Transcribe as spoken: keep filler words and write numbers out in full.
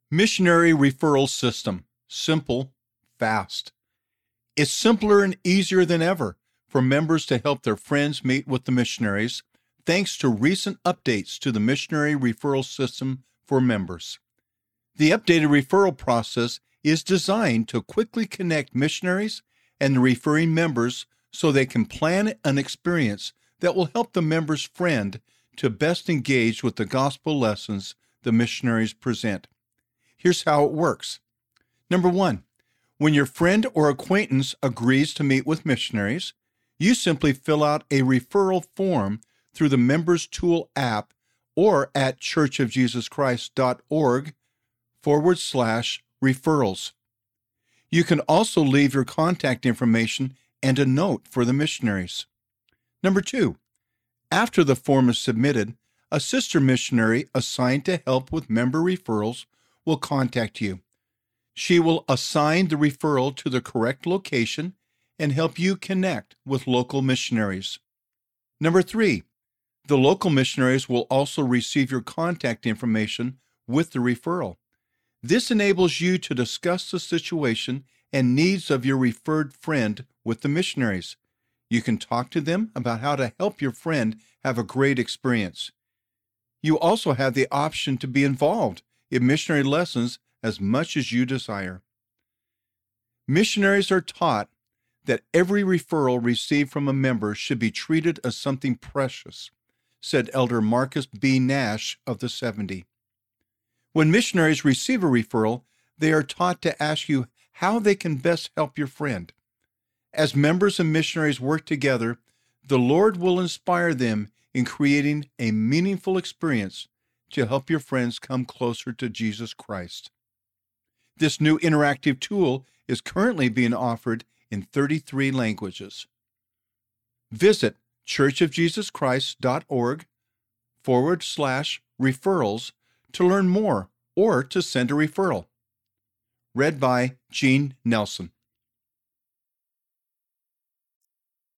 Missionary referral system. Simple, fast. It's simpler and easier than ever for members to help their friends meet with the missionaries, thanks to recent updates to the missionary referral system for members. The updated referral process is designed to quickly connect missionaries and the referring members so they can plan an experience that will help the member's friend to best engage with the gospel lessons the missionaries present. Here's how it works. Number one, when your friend or acquaintance agrees to meet with missionaries, you simply fill out a referral form through the Members Tool app or at churchofjesuschrist.org forward slash referrals. You can also leave your contact information and a note for the missionaries. Number two, after the form is submitted, a sister missionary assigned to help with member referrals will contact you. She will assign the referral to the correct location and help you connect with local missionaries. Number three, the local missionaries will also receive your contact information with the referral. This enables you to discuss the situation and needs of your referred friend with the missionaries. You can talk to them about how to help your friend have a great experience. You also have the option to be involved in missionary lessons as much as you desire. Missionaries are taught that every referral received from a member should be treated as something precious, said Elder Marcus B. Nash of the seventy. When missionaries receive a referral, they are taught to ask you how they can best help your friend. As members and missionaries work together, the Lord will inspire them in creating a meaningful experience to help your friends come closer to Jesus Christ. This new interactive tool is currently being offered in thirty-three languages. Visit churchofjesuschrist.org forward slash referrals to learn more or to send a referral. Read by Gene Nelson.